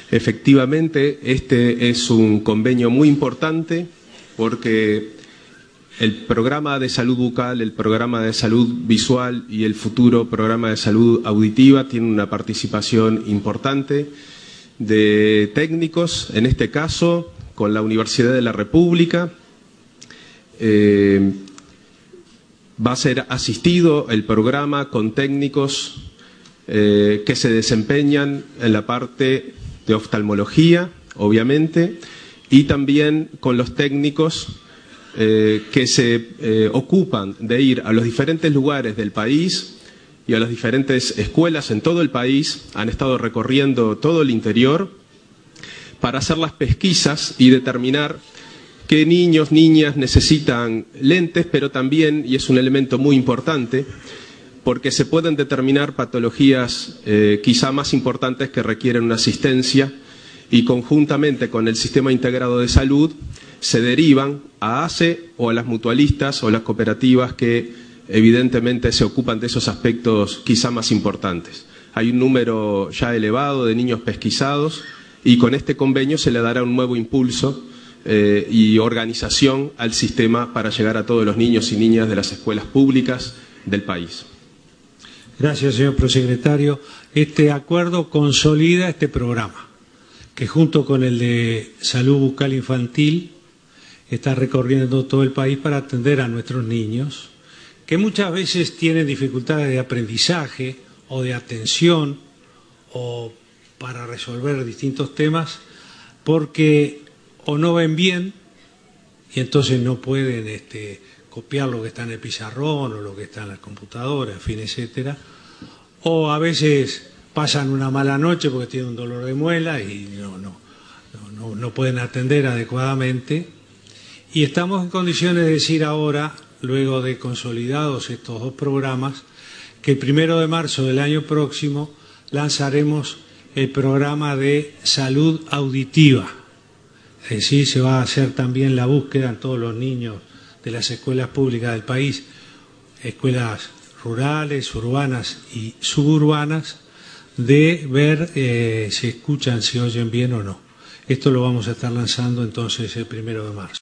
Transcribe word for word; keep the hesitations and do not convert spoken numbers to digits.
Efectivamente, este es un convenio muy importante porque el programa de salud bucal, el programa de salud visual y el futuro programa de salud auditiva tienen una participación importante de técnicos, en este caso con la Universidad de la República. Eh, va a ser asistido el programa con técnicos eh, que se desempeñan en la parte de oftalmología, obviamente, y también con los técnicos eh, que se eh, ocupan de ir a los diferentes lugares del país y a las diferentes escuelas en todo el país. Han estado recorriendo todo el interior para hacer las pesquisas y determinar qué niños, niñas necesitan lentes, pero también, y es un elemento muy importante, porque se pueden determinar patologías eh, quizá más importantes que requieren una asistencia y conjuntamente con el Sistema Integrado de Salud se derivan a A C E o a las mutualistas o las cooperativas que evidentemente se ocupan de esos aspectos quizá más importantes. Hay un número ya elevado de niños pesquisados y con este convenio se le dará un nuevo impulso eh, y organización al sistema para llegar a todos los niños y niñas de las escuelas públicas del país. Gracias, señor prosecretario. Este acuerdo consolida este programa, que junto con el de salud bucal infantil está recorriendo todo el país para atender a nuestros niños, que muchas veces tienen dificultades de aprendizaje o de atención o para resolver distintos temas, porque o no ven bien y entonces no pueden este, copiar lo que está en el pizarrón o lo que está en la computadora, en fin, etcétera. O a veces pasan una mala noche porque tienen un dolor de muela y no, no, no, no pueden atender adecuadamente. Y estamos en condiciones de decir ahora, luego de consolidados estos dos programas, que el primero de marzo del año próximo lanzaremos el programa de salud auditiva. Es decir, se va a hacer también la búsqueda en todos los niños de las escuelas públicas del país, escuelas rurales, urbanas y suburbanas, de ver eh, si escuchan, si oyen bien o no. Esto lo vamos a estar lanzando entonces el primero de marzo.